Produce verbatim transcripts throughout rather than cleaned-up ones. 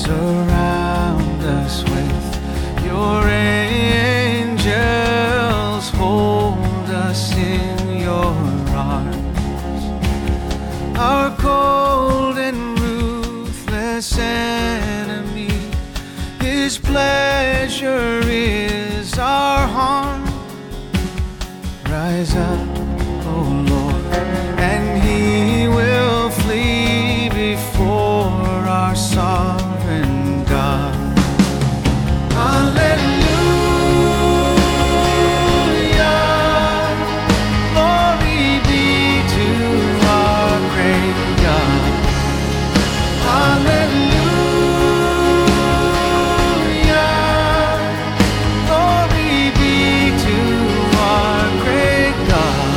Surround us with your angels, hold us in your arms. Our cold and ruthless enemy, his pleasure is our harm. Rise up, O Lord, and he will flee before our sovereign God. Hallelujah, glory be to our great God. Hallelujah, glory be to our great God.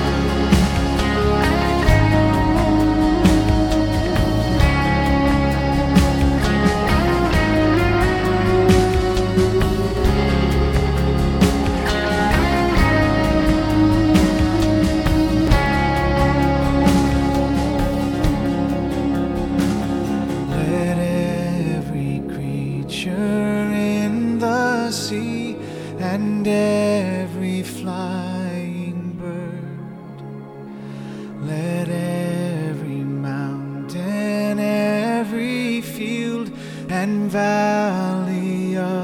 Let every creature in the sea and every flying bird, let every mountain, every field and valley of